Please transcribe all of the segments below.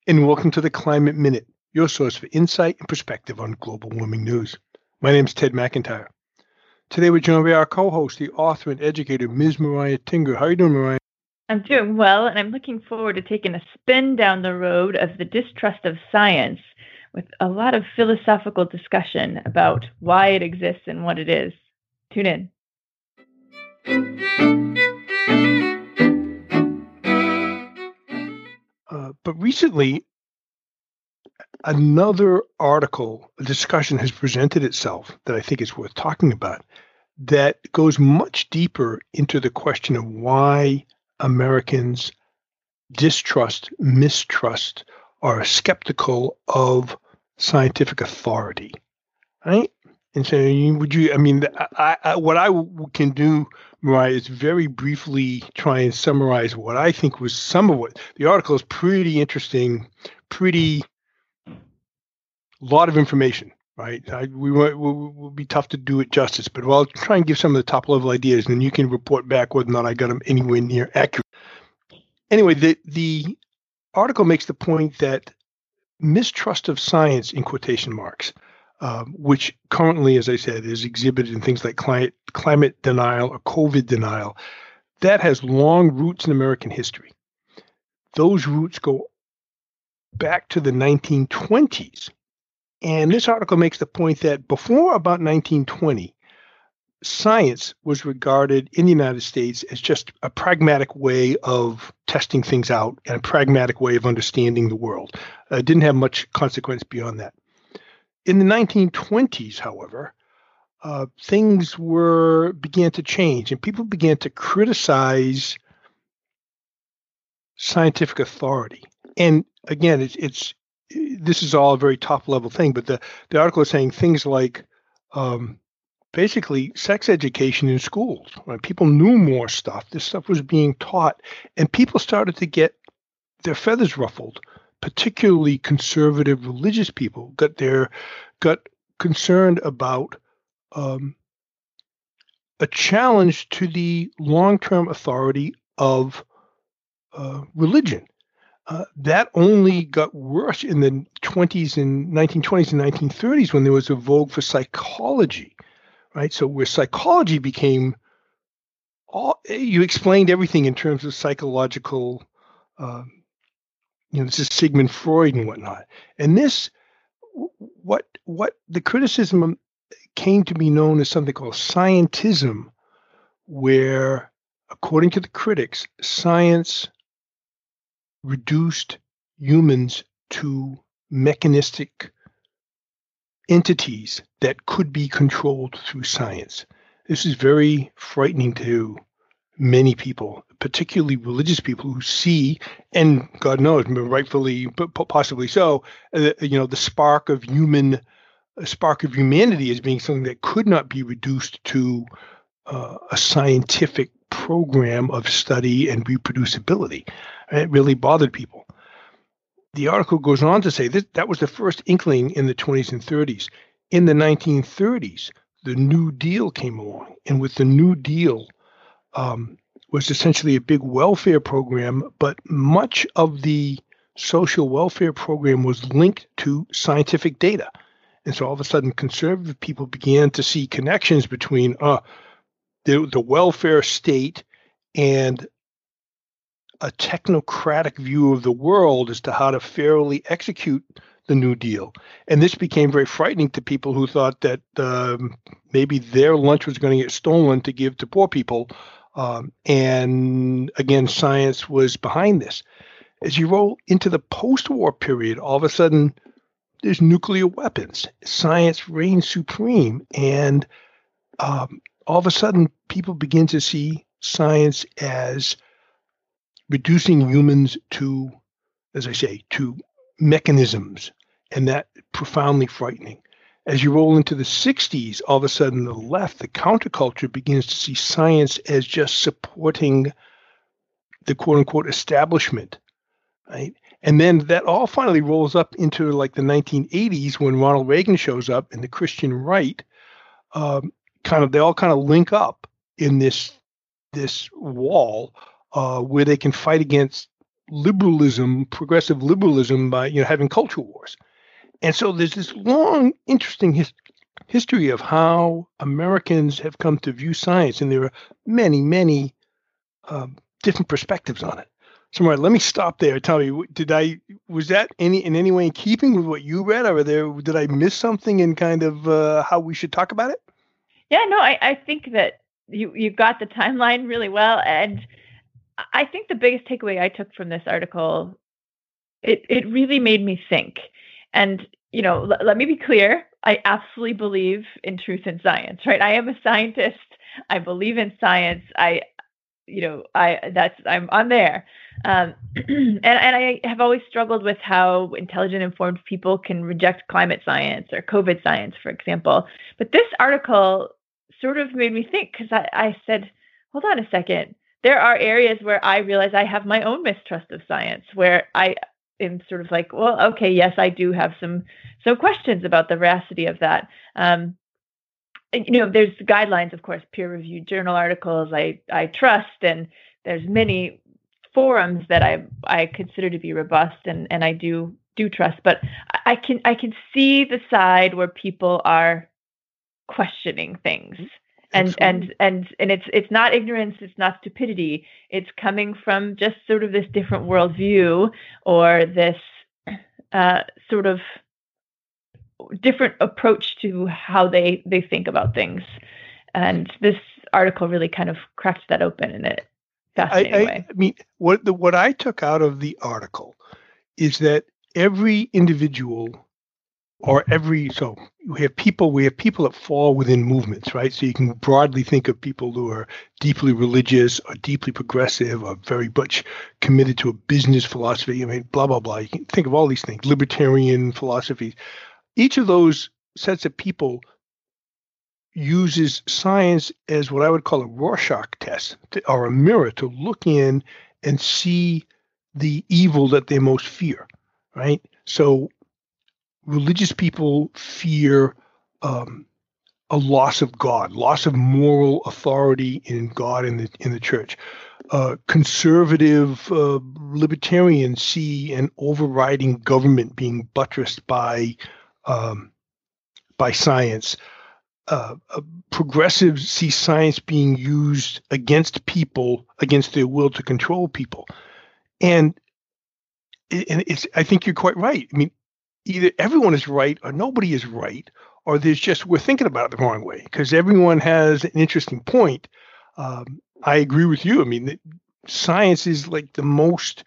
And welcome to the Climate Minute, your source for insight and perspective on global warming news. My name is Ted McIntyre. Today we're joined by our co-host, the author and educator, Ms. Mariah Tinger. How are you doing, Mariah? I'm doing well, and I'm looking forward to taking a spin down the road of the distrust of science with a lot of philosophical discussion about why it exists and what it is. Tune in. But recently, another article, a discussion has presented itself that I think is worth talking about that goes much deeper into the question of why Americans distrust, mistrust, are skeptical of scientific authority, right? And so, what I can do, Mariah, is very briefly try and summarize what I think was some of what the article is. Pretty interesting, lot of information, right? Will be tough to do it justice, but I'll try and give some of the top level ideas, and then you can report back whether or not I got them anywhere near accurate. Anyway, the article makes the point that mistrust of science, in quotation marks, which currently, as I said, is exhibited in things like climate denial or COVID denial, that has long roots in American history. Those roots go back to the 1920s. And this article makes the point that before about 1920, science was regarded in the United States as just a pragmatic way of testing things out and a pragmatic way of understanding the world. It didn't have much consequence beyond that. In the 1920s, however, things began to change, and people began to criticize scientific authority. And again, this is all a very top level thing, but the article is saying things like basically sex education in schools. Right? People knew more stuff. This stuff was being taught, and people started to get their feathers ruffled. Particularly conservative religious people got concerned about a challenge to the long-term authority of religion. That only got worse in the 1920s and 1930s when there was a vogue for psychology, right? So where psychology became you explained everything in terms of psychological. This is Sigmund Freud and whatnot. And this, what the criticism came to be known as something called scientism, where, according to the critics, science reduced humans to mechanistic entities that could be controlled through science. This is very frightening to many people, particularly religious people who see, and God knows, rightfully, but possibly so, the spark of humanity as being something that could not be reduced to a scientific program of study and reproducibility. It really bothered people. The article goes on to say that was the first inkling in the 20s and 30s. In the 1930s, the New Deal came along, and with the New Deal, was essentially a big welfare program, but much of the social welfare program was linked to scientific data. And so all of a sudden, conservative people began to see connections between the welfare state and a technocratic view of the world as to how to fairly execute the New Deal. And this became very frightening to people who thought that maybe their lunch was going to get stolen to give to poor people. And again, science was behind this. As you roll into the post-war period, all of a sudden, there's nuclear weapons. Science reigns supreme. And all of a sudden, people begin to see science as reducing humans to, as I say, to mechanisms. And that profoundly frightening. As you roll into the 60s, all of a sudden the left, the counterculture, begins to see science as just supporting the quote-unquote establishment, right? And then that all finally rolls up into like the 1980s when Ronald Reagan shows up and the Christian right, they all kind of link up in this wall where they can fight against liberalism, progressive liberalism, by having culture wars. And so there's this long, interesting history of how Americans have come to view science, and there are many, many different perspectives on it. So, Maria, let me stop there. Tell me, was that in any way in keeping with what you read, or did I miss something in kind of how we should talk about it? Yeah, no, I think that you got the timeline really well, and I think the biggest takeaway I took from this article, it really made me think. And let me be clear, I absolutely believe in truth in science, right? I am a scientist. I believe in science. I'm there. And I have always struggled with how intelligent, informed people can reject climate science or COVID science, for example. But this article sort of made me think, because I said, hold on a second. There are areas where I realize I have my own mistrust of science, where I am sort of like, well, okay, yes, I do have some questions about the veracity of that. There's guidelines, of course, peer-reviewed journal articles I trust, and there's many forums that I consider to be robust, and I do trust. But I can see the side where people are questioning things. And it's not ignorance, it's not stupidity. It's coming from just sort of this different worldview, or this sort of different approach to how they think about things. And this article really kind of cracks that open in a fascinating way. I mean, what I took out of the article is that every individual, so we have people that fall within movements, right? So you can broadly think of people who are deeply religious or deeply progressive or very much committed to a business philosophy. I mean, blah, blah, blah. You can think of all these things, libertarian philosophies. Each of those sets of people uses science as what I would call a Rorschach test, or a mirror to look in and see the evil that they most fear, right? So religious people fear a loss of God, loss of moral authority in God and in the church. Conservative libertarians see an overriding government being buttressed by science. Progressives see science being used against people, against their will to control people. And I think you're quite right. I mean, either everyone is right or nobody is right, or we're thinking about it the wrong way, because everyone has an interesting point. I agree with you. I mean, science is like the most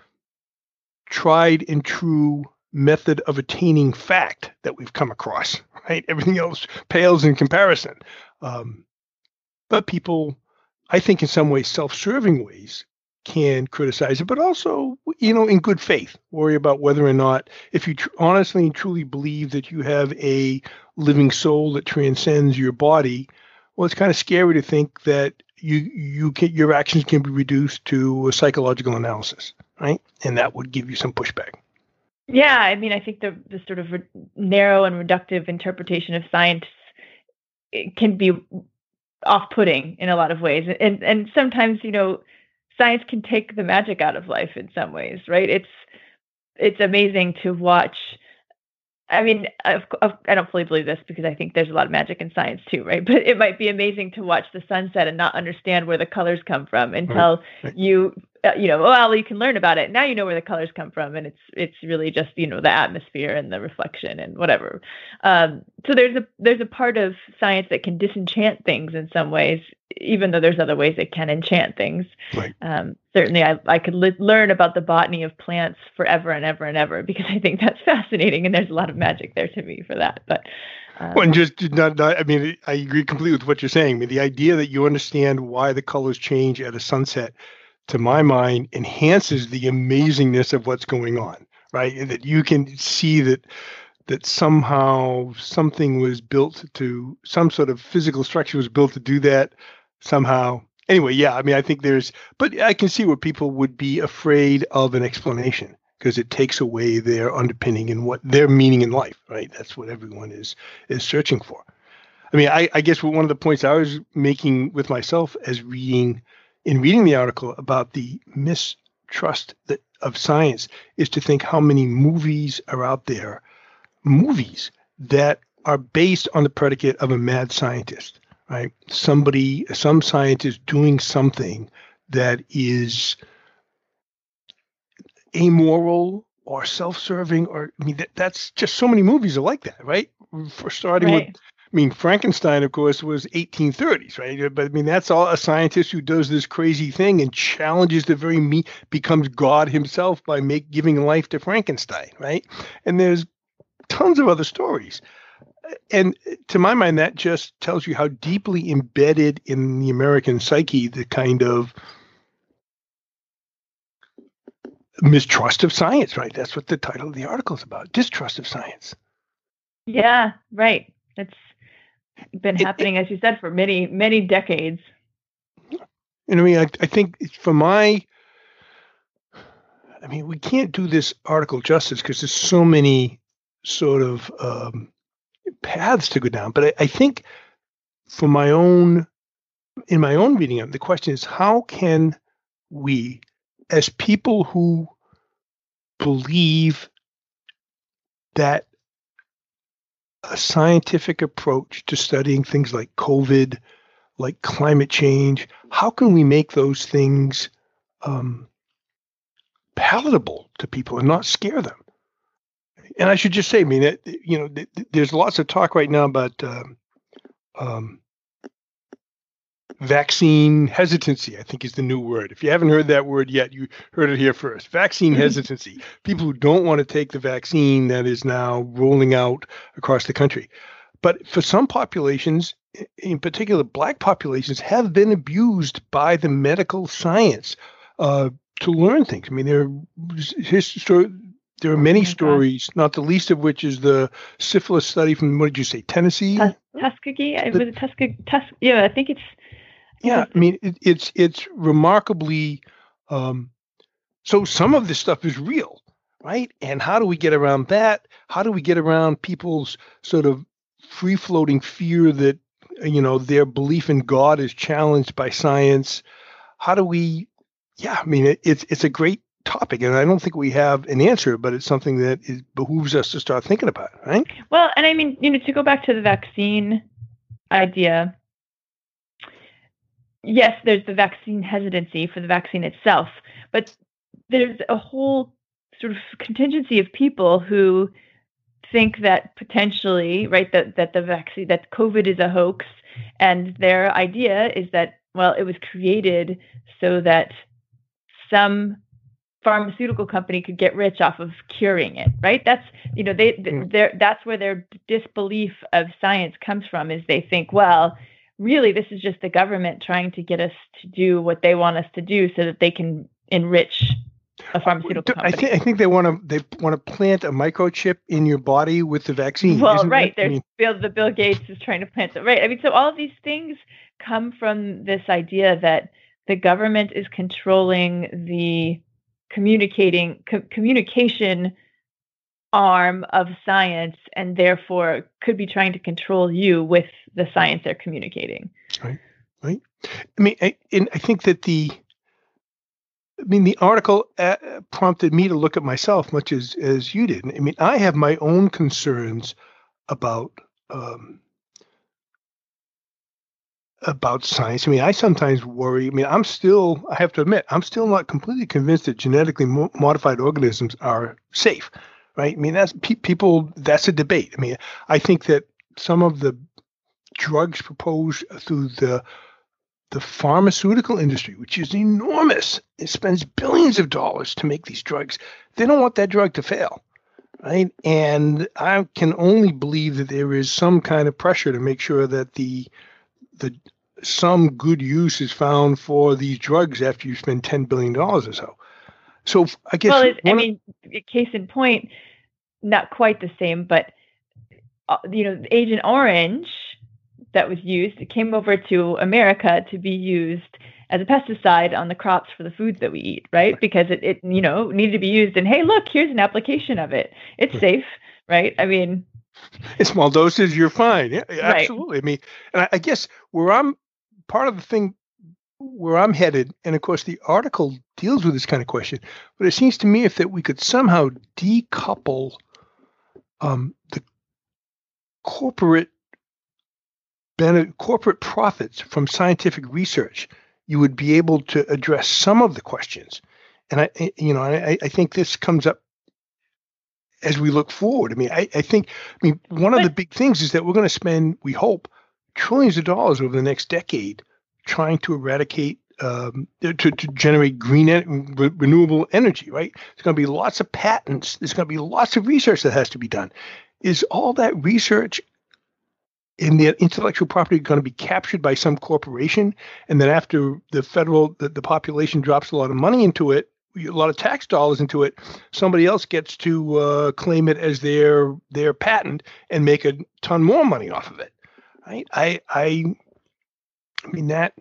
tried and true method of attaining fact that we've come across, right? Everything else pales in comparison. But people, I think in some ways, self-serving ways, can criticize it, but also, in good faith, worry about whether or not, if you honestly and truly believe that you have a living soul that transcends your body, well, it's kind of scary to think that your actions can be reduced to a psychological analysis, right? And that would give you some pushback. Yeah, I mean, I think the sort of narrow and reductive interpretation of science, it can be off-putting in a lot of ways, and sometimes, science can take the magic out of life in some ways, right? It's amazing to watch. I mean, I don't fully believe this, because I think there's a lot of magic in science too, right? But it might be amazing to watch the sunset and not understand where the colors come from until you can learn about it. Now you know where the colors come from, and it's really just, the atmosphere and the reflection and whatever. So there's a part of science that can disenchant things in some ways, even though there's other ways it can enchant things. Right. Certainly I could learn about the botany of plants forever and ever and ever, because I think that's fascinating, and there's a lot of magic there to me for that. But and just not, I mean, I agree completely with what you're saying. I mean, the idea that you understand why the colors change at a sunset, to my mind, enhances the amazingness of what's going on, right? And that you can see that somehow something was built to, some sort of physical structure was built to do that somehow. Anyway, yeah, I mean, I think but I can see where people would be afraid of an explanation, because it takes away their underpinning and what their meaning in life, right? That's what everyone is searching for. I mean, I guess one of the points I was making with myself as reading the article about the mistrust of science is to think how many movies are out there, movies that are based on the predicate of a mad scientist, right? Some scientist doing something that is amoral or self-serving, or I mean, that's just so many movies are like that, right? For starting with, I mean, Frankenstein, of course, was 1830s, right? But I mean, that's all a scientist who does this crazy thing and challenges the very becomes God himself by giving life to Frankenstein, right? And there's tons of other stories. And to my mind, that just tells you how deeply embedded in the American psyche the kind of mistrust of science, right? That's what the title of the article is about, distrust of science. Yeah, right. It's been happening, as you said, for many, many decades. And I mean, I think we can't do this article justice because there's so many sort of paths to go down. But I think in my own reading of it, the question is, how can we, as people who believe that a scientific approach to studying things like COVID, like climate change, how can we make those things palatable to people and not scare them? And I should just say, I mean, there's lots of talk right now about vaccine hesitancy, I think is the new word. If you haven't heard that word yet, you heard it here first. Vaccine hesitancy. People who don't want to take the vaccine that is now rolling out across the country. But for some populations, in particular, Black populations, have been abused by the medical science to learn things. I mean, there are many stories, not the least of which is the syphilis study from, what did you say, Tennessee? Tuskegee? Was it Tuskegee? Yeah, I think it's... Yeah, I mean, it's remarkably... so some of this stuff is real, right? And how do we get around that? How do we get around people's sort of free-floating fear that, their belief in God is challenged by science? How do we... Yeah, I mean, it's a great topic, and I don't think we have an answer, but it's something that behooves us to start thinking about, right? Well, and I mean, to go back to the vaccine idea, yes, there's the vaccine hesitancy for the vaccine itself, but there's a whole sort of contingency of people who think that potentially, right, that the vaccine, that COVID is a hoax, and their idea is that, well, it was created so that some pharmaceutical company could get rich off of curing it, right? That's, that's where their disbelief of science comes from, is they think, well, really, this is just the government trying to get us to do what they want us to do so that they can enrich a pharmaceutical company. I think they want to plant a microchip in your body with the vaccine. Well, right. The Bill Gates is trying to plant it. Right. I mean, so all of these things come from this idea that the government is controlling the communication arm of science, and therefore could be trying to control you with the science they're communicating. Right. I mean, I think that the article prompted me to look at myself much as you did. I mean, I have my own concerns about science. I mean, I sometimes worry. I mean, I have to admit, I'm still not completely convinced that genetically modified organisms are safe, right? I mean, that's a debate. I mean, I think that some of the drugs proposed through the pharmaceutical industry, which is enormous, it spends billions of dollars to make these drugs. They don't want that drug to fail, right? And I can only believe that there is some kind of pressure to make sure that some good use is found for these drugs after you spend $10 billion or so. So I guess... Well, case in point, not quite the same, but, Agent Orange that was used, it came over to America to be used as a pesticide on the crops for the foods that we eat, right? Because it needed to be used, and hey, look, here's an application of it. It's safe, right? I mean... In small doses, you're fine. Yeah, right. Absolutely. I mean, and I guess part of the thing where I'm headed, and of course the article deals with this kind of question, but it seems to me if that we could somehow decouple the corporate profits from scientific research, you would be able to address some of the questions. And I think this comes up as we look forward. I mean, one of the big things is that we're going to spend, we hope, trillions of dollars over the next decade trying to eradicate, to generate green, renewable energy, right? There's going to be lots of patents. There's going to be lots of research that has to be done. Is all that research in the intellectual property going to be captured by some corporation? And then after the population drops a lot of money into it, a lot of tax dollars into it, somebody else gets to claim it as their patent and make a ton more money off of it. Right? I mean that.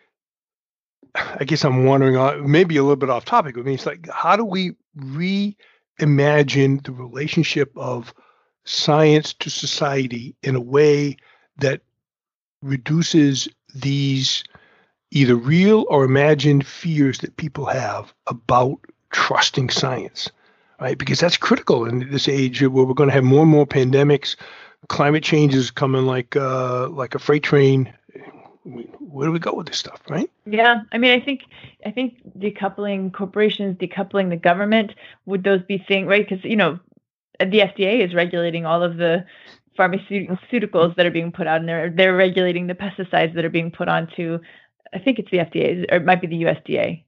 I guess I'm wondering, maybe a little bit off topic. I mean, it's like, how do we reimagine the relationship of science to society in a way that reduces these either real or imagined fears that people have about trusting science, right? Because that's critical in this age where we're going to have more and more pandemics. Climate change is coming like a freight train. Where do we go with this stuff, right? Yeah, I mean, I think decoupling corporations, decoupling the government, would those be things, right? Because the FDA is regulating all of the pharmaceuticals that are being put out, and they're regulating the pesticides that are being put onto. I think it's the FDA, or it might be the USDA.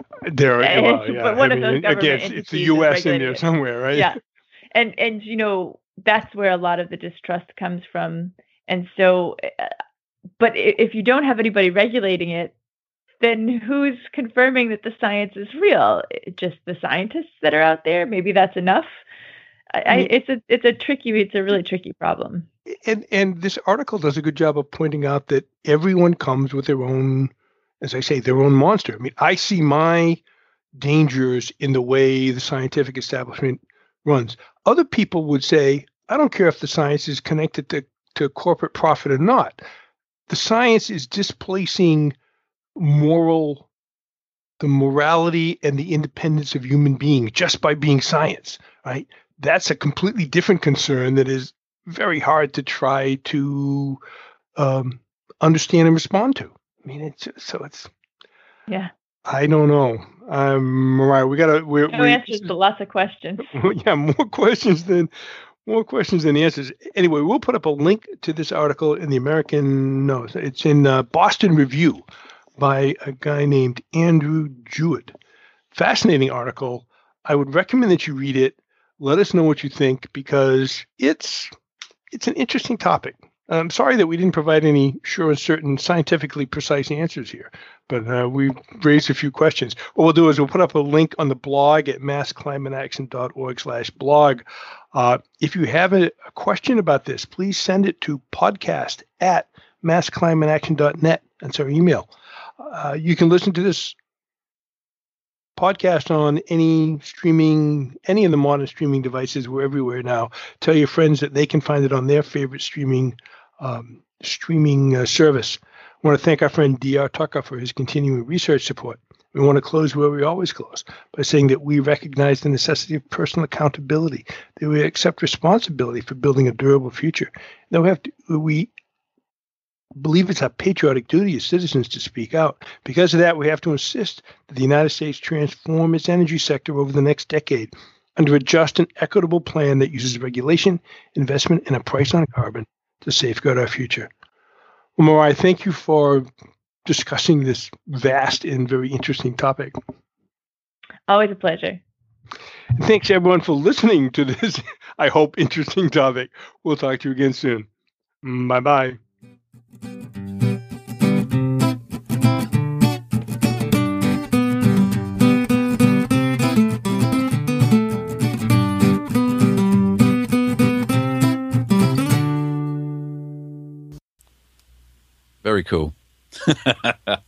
But one of those government entities it's the U.S. in there somewhere, right? Yeah, and that's where a lot of the distrust comes from, and so. But if you don't have anybody regulating it, then who's confirming that the science is real? Just the scientists that are out there? Maybe that's enough. It's a really tricky problem. And this article does a good job of pointing out that everyone comes with their own, as I say, their own monster. I mean, I see my dangers in the way the scientific establishment runs. Other people would say, I don't care if the science is connected to corporate profit or not. The science is displacing the morality and the independence of human beings just by being science, right? That's a completely different concern that is very hard to try to understand and respond to. I mean, yeah. I don't know. Mariah, we're answers to lots of questions. Yeah, more questions than answers. Anyway, we'll put up a link to this article in the it's in Boston Review by a guy named Andrew Jewett. Fascinating article. I would recommend that you read it. Let us know what you think, because it's an interesting topic. I'm sorry that we didn't provide any sure and certain scientifically precise answers here, but we raised a few questions. What we'll do is we'll put up a link on the blog at massclimateaction.org/blog. If you have a question about this, please send it to podcast@massclimateaction.net. That's our email. You can listen to this podcast on any of the modern streaming devices. We're everywhere now. Tell your friends that they can find it on their favorite streaming service. I want to thank our friend D.R. Tucker for his continuing research support. We want to close where we always close, by saying that we recognize the necessity of personal accountability, that we accept responsibility for building a durable future. That we believe it's our patriotic duty as citizens to speak out. Because of that, we have to insist that the United States transform its energy sector over the next decade under a just and equitable plan that uses regulation, investment, and a price on carbon to safeguard our future. Well, Mariah, thank you for discussing this vast and very interesting topic. Always a pleasure. And thanks, everyone, for listening to this, I hope, interesting topic. We'll talk to you again soon. Bye-bye. Very cool.